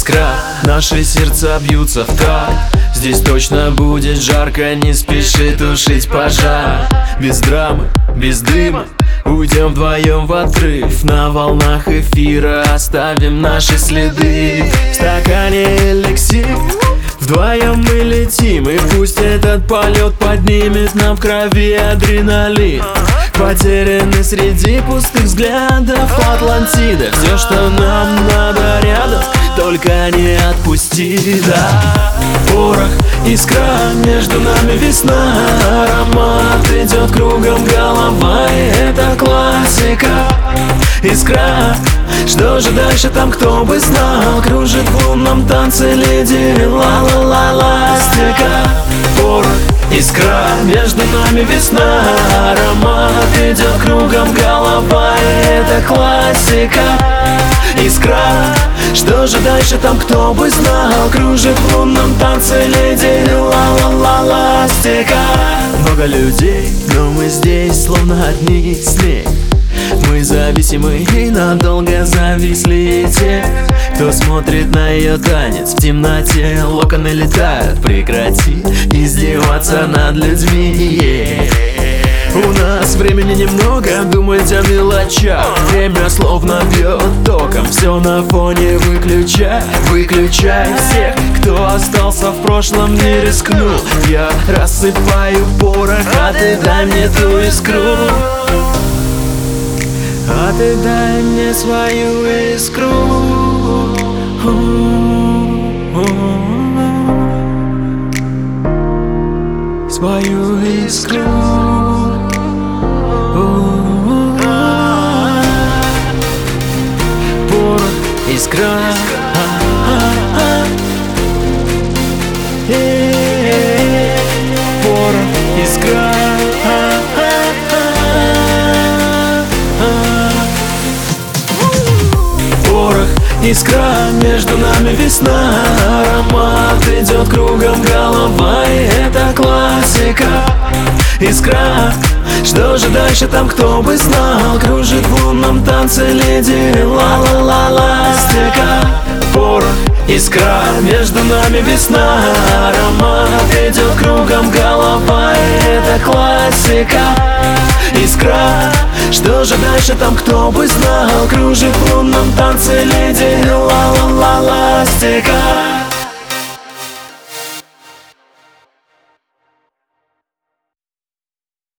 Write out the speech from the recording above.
искра, наши сердца бьются в такт. Здесь точно будет жарко, не спеши тушить пожар. Без драмы, без дыма, уйдем вдвоем в отрыв. На волнах эфира оставим наши следы. В стакане эликсир, вдвоем мы летим. И пусть этот полет поднимет нам в крови адреналин. Потеряны среди пустых взглядов Атлантида. Все, что нам надо рядом, только не отпусти, да. Порох, искра, между нами весна. Аромат идет кругом голова, и это классика. Искра, что же дальше там, кто бы знал? Кружит в лунном танце леди ла-ла-ла-ластика. Порох, искра, между нами весна. Аромат идет кругом голова, и это классика. Искра, что же дальше там, кто бы знал? Кружит в лунном танце леди ла-ла-ла-ластика. Много людей, но мы здесь словно одни с ней. Мы зависимы и надолго зависли. И те, кто смотрит на ее танец в темноте, локоны летают, прекрати издеваться над людьми. У нас времени немного думать о мелочах. Время словно бьет током, все на фоне выключай. Выключай всех, кто остался в прошлом, не рискнул. Я рассыпаю порох, а ты дай мне ту искру. А ты дай мне свою искру. Свою искру. Порох, искра. Порох, искра. Искра, между нами весна. Аромат идет кругом голова, и это классика. Искра, что же дальше там, кто бы знал? Кружит в лунном танце леди ла-ла-ла-ластика. Порох, искра, между нами весна. Аромат идет кругом голова, и это классика. Искра, что же дальше там, кто бы знал? Кружит в лунном танце леди ла-ла-ла-ластика.